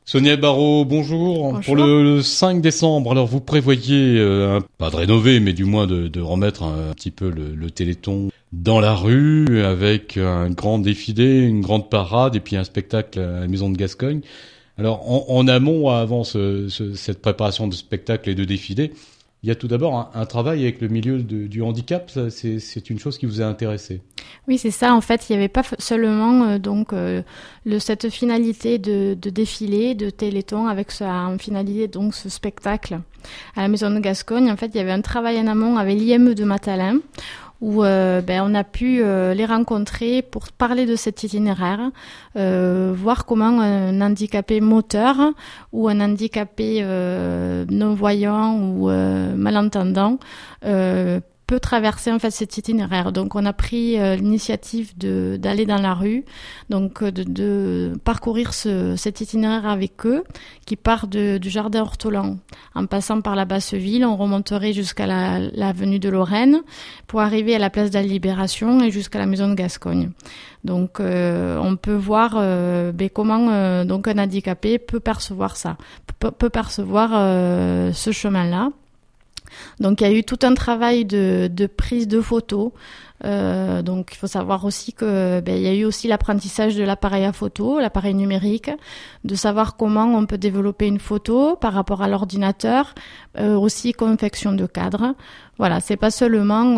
Sonia Barraud, bonjour. Bonjour. Pour le 5 décembre, alors vous prévoyez, pas de rénover, mais du moins de remettre un petit peu le Téléthon dans la rue avec un grand défilé, une grande parade et puis un spectacle à la Maison de Gascogne. Alors en amont, avant cette préparation de spectacle et de défilé, il y a tout d'abord un travail avec le milieu du handicap. Ça, c'est une chose qui vous a intéressé. Oui, c'est ça. En fait, il n'y avait pas seulement cette finalité de défilé, de Téléthon avec en finalité donc ce spectacle à la Maison de Gascogne. En fait, il y avait un travail en amont avec l'IME de Matalin où on a pu les rencontrer pour parler de cet itinéraire, voir comment un handicapé moteur ou un handicapé non-voyant ou malentendant peut traverser en fait cet itinéraire. Donc on a pris l'initiative d'aller dans la rue, donc de parcourir cet itinéraire avec eux, qui part du jardin Ortolan en passant par la Basse-Ville. On remonterait jusqu'à l'avenue de Lorraine pour arriver à la place de la Libération et jusqu'à la Maison de Gascogne. Donc on peut voir comment donc un handicapé peut percevoir ça, peut percevoir ce chemin-là. Donc il y a eu tout un travail de prise de photos. Donc il faut savoir aussi que il y a eu aussi l'apprentissage de l'appareil à photo, l'appareil numérique, de savoir comment on peut développer une photo par rapport à l'ordinateur, aussi confection de cadres. Voilà, c'est pas seulement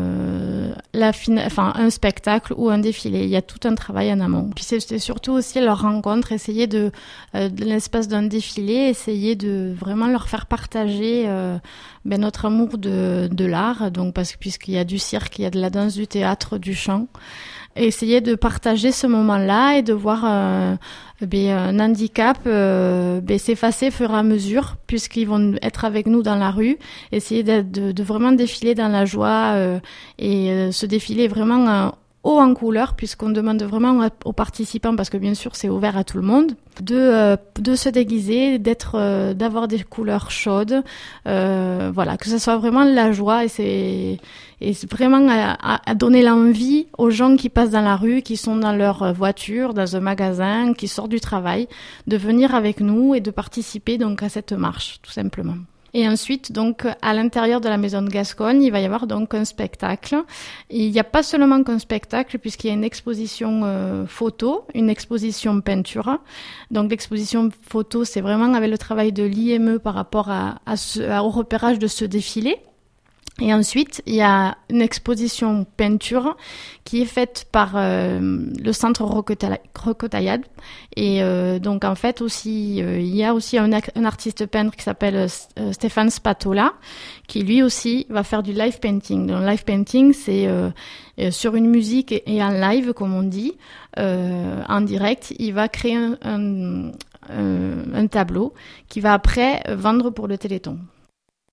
un spectacle ou un défilé. Il y a tout un travail en amont. Puis c'est surtout aussi leur rencontre, essayer de l'espace d'un défilé, essayer de vraiment leur faire partager notre amour de l'art. Donc puisqu'il y a du cirque, il y a de la danse, du théâtre, du chant. Et essayer de partager ce moment-là et de voir un handicap s'effacer au fur et à mesure puisqu'ils vont être avec nous dans la rue, essayer de vraiment défiler dans la joie ce défilé est vraiment haut en couleur puisqu'on demande vraiment aux participants, parce que bien sûr c'est ouvert à tout le monde, de se déguiser, d'avoir des couleurs chaudes, que ce soit vraiment de la joie et c'est vraiment à donner l'envie aux gens qui passent dans la rue, qui sont dans leur voiture, dans un magasin, qui sortent du travail, de venir avec nous et de participer donc à cette marche, tout simplement. Et ensuite, donc, à l'intérieur de la Maison de Gascogne, il va y avoir donc un spectacle. Et il n'y a pas seulement qu'un spectacle, puisqu'il y a une exposition photo, une exposition peinture. Donc, l'exposition photo, c'est vraiment avec le travail de l'IME par rapport au repérage de ce défilé. Et ensuite, il y a une exposition peinture qui est faite par le centre Roquetaillade. Et donc, en fait, aussi, il y a aussi un artiste peintre qui s'appelle Stéphane Spatola, qui lui aussi va faire du live painting. Donc, live painting, c'est sur une musique et en live, comme on dit, en direct. Il va créer un tableau qui va après vendre pour le Téléthon.